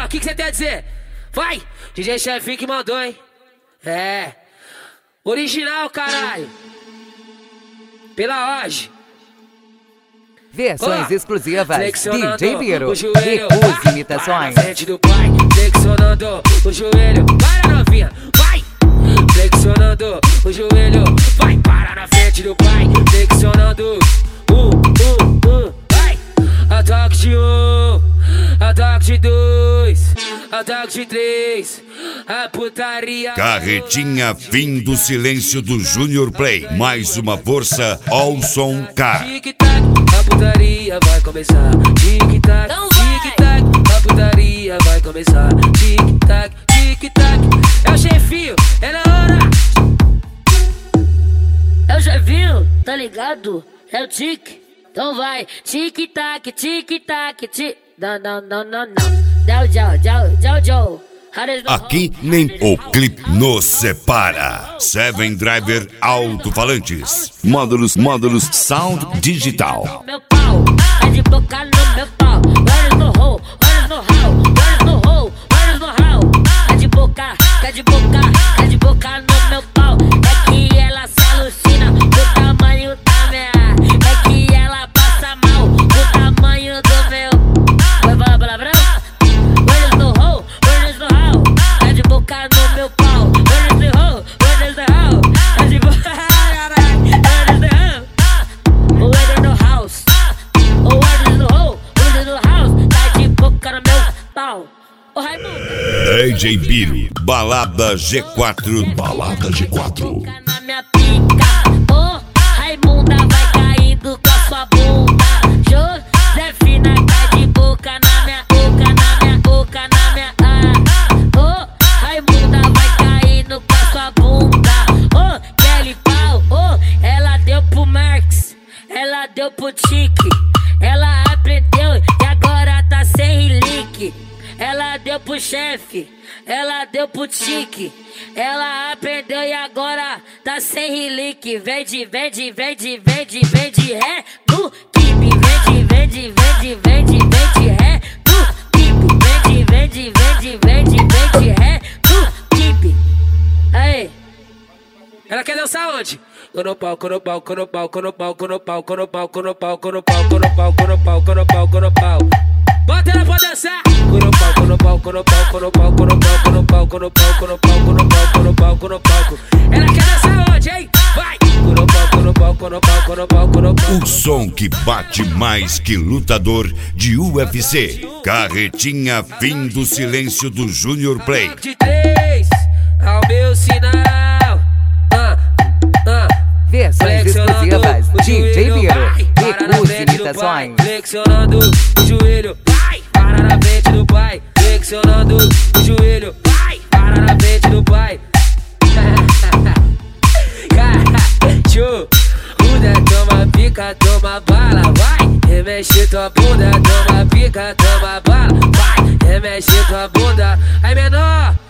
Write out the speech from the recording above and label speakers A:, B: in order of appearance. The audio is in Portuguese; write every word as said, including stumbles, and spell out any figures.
A: que que você tem a dizer? Vai! D J Chefinho que mandou, hein? É. Original, caralho. Pela hoje.
B: Versões
A: Ó,
B: exclusivas D J Biro,
A: o joelho,
B: Recurso
A: vai,
B: Imitações.
A: para na frente do pai, flexionando o joelho, para novinha, vai! Flexionando o joelho, vai, para na frente do pai, flexionando, um, um, um, vai! Ataque de um, ataque de dois, ataque de três, a putaria.
C: Carretinha, fim do silêncio do Junior Play. Mais uma força, Olson K.
A: Tic-tac, a putaria vai começar. Tic-tac, tic-tac, a putaria vai começar. Tic-tac, tic-tac, é o chefinho, é na hora.
D: É o chefinho, tá ligado? É o tic. Então vai, tic-tac, tic-tac, tic. Não, não, não, não, não. Dá o Joe, Joe, Joe, Joe.
C: Aqui nem o clipe nos separa. Seven Driver Alto-Falantes. Módulos, módulos Sound Digital.
D: Meu pau, tá de boca no meu pau. Olhos no hole, olhos no hall, olhos no hole, olhos no hall. Tá de boca, tá de boca, tá de boca no meu pau. É que ela se alucina do tamanho da minha. É que ela passa mal do tamanho do meu. Vai falar palavrão? Olhos no hole, olhos no hall. Tá de boca no meu pau. Olhos no hole, olhos no hall. Tá de boca, olhos no hall. O olho no house. O olho no hole, olho no house. Tá de boca no meu pau. Ô Raimundo.
C: D J Biro, Balada G quatro. Balada G quatro.
D: Na minha pica, ô Raimunda vai caindo com a sua bunda. Josefina tá de boca na minha boca, na minha boca, na minha ah. Ô Raimunda vai caindo com a sua bunda. Ô Kelly Pau, ô ela deu pro Marx, ela deu pro Tique. Ela aprendeu e agora tá sem relique. Ela deu pro chefe, ela deu pro tique. Ela aprendeu e agora tá sem relique. Vende, vende, vende, vende, vende ré no kibe. Vende, vende, vende, vende, vende ré no kibe. Vende, vende, vende, vende, vende ré no kibe. Aí.
A: Ela quer dançar onde? No palco, no palco, no palco, no palco, no palco, no palco, no palco, no palco, no palco, no palco, no palco, no palco. Bota ela pra dançar. No palco, no palco, no palco, no palco, no palco, no palco, no palco, no palco, no palco, no palco, no palco. Ela quer dançar onde, hein? Vai! No palco, no palco, no palco, no palco, no palco.
C: O som que bate mais que lutador de U F C. Carretinha, fim do silêncio do Junior Play.
A: De três, ao meu sinal. Ah, ah.
B: Versões exclusivas D J Biro, Recurso Imitações.
A: Flexionando o joelho, vai, para na frente do pai. Flexionando o joelho, vai, para na frente do pai. Show, bunda, toma pica, toma bala, vai. Remexe tua bunda, toma pica, toma bala, vai. Remexe tua bunda, aí menor.